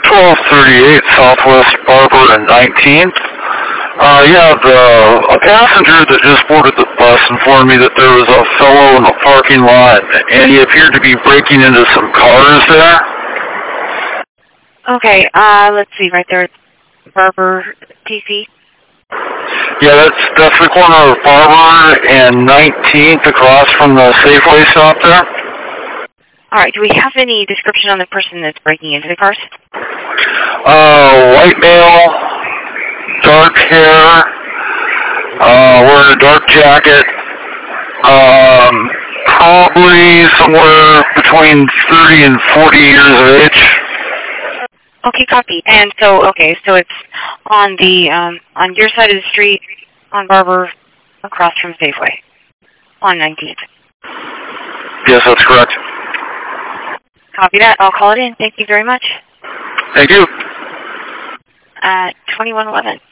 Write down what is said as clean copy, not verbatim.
1238 Southwest Barber and 19th. A passenger that just boarded the bus informed me that there was a fellow in the parking lot, and he appeared to be breaking into some cars there. Okay, let's see, right there, Barber, PC. Yeah, that's the corner of Barber and 19th across from the Safeway stop there. All right, do we have any description on the person that's breaking into the cars? White male, dark hair, wearing a dark jacket, probably somewhere between 30 and 40 years of age. Okay, copy. And so it's on the on your side of the street, on Barber, across from Safeway, on 19th. Yes, that's correct. Copy that. I'll call it in. Thank you very much. Thank you. 2111.